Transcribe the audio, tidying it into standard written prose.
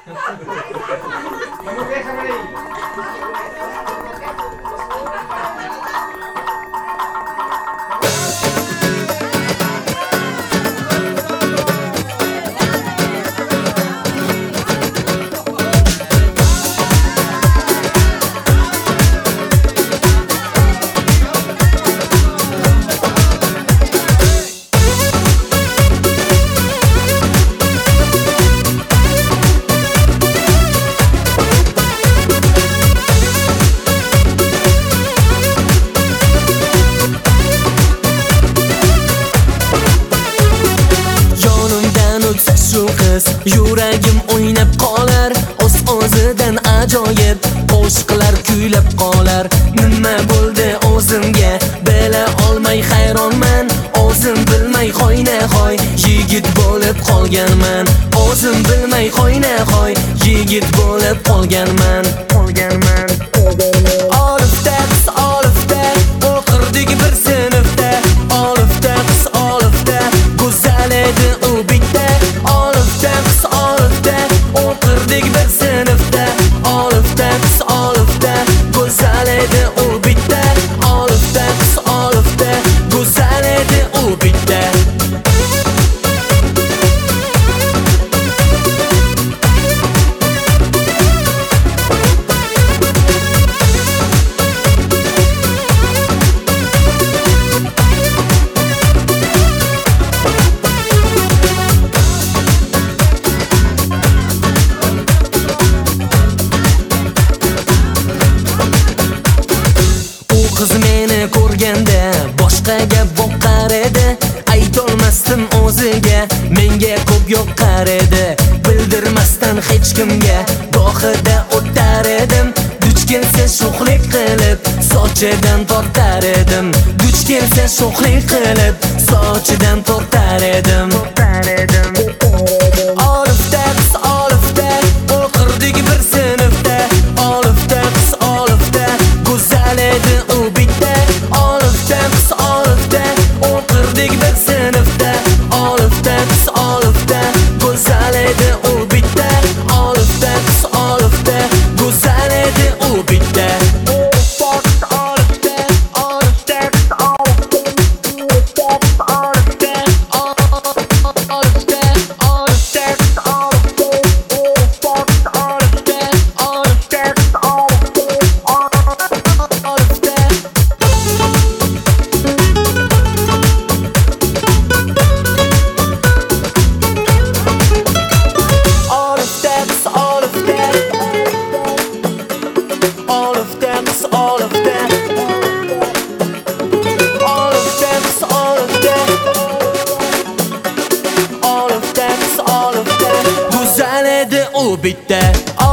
Yuragim o'ynab qolar, o'z-o'zidan ajoyib qo'shiqlar kuylab qolar. Nima bo'ldi o'zimga, bila olmay hayronman. O'zim bilmay xoyna-xoy yigit bo'lib qolganman. O'zim bilmay xoyna-xoy yigit bo'lib qolganman. Olifta qiz olifta, o'qirdik bir sinfda. Olifta qiz olifta, go'zal edi u bitta. Olifta qiz olifta, o'qirdik bir sinfda. Olifta qiz olifta, go'zal edi u bitta. Olifta qiz olifta, go'zal edi u bitta. Qiz meni ko'rganda boshqaga boqar edi. Aytolmasdim o'ziga, menga ko'p yoqar edi. Bildirmasdan hech kimga gohida o'tar edim. Duch kelsa sho'xlik qilib sochidan tortar edim. Duch kelsa sho'xlik qilib sochidan tortar edim. Olifta qiz olifta, o'qirdik bir sinfda. Olifta qiz olifta, go'zal edi u bitta. Olifta qiz olifta, o'qirdik bir sinfda. Olifta qiz olifta, go'zal edi u bitta. Olifta qiz olifta, go'zal edi u bitta. Bitta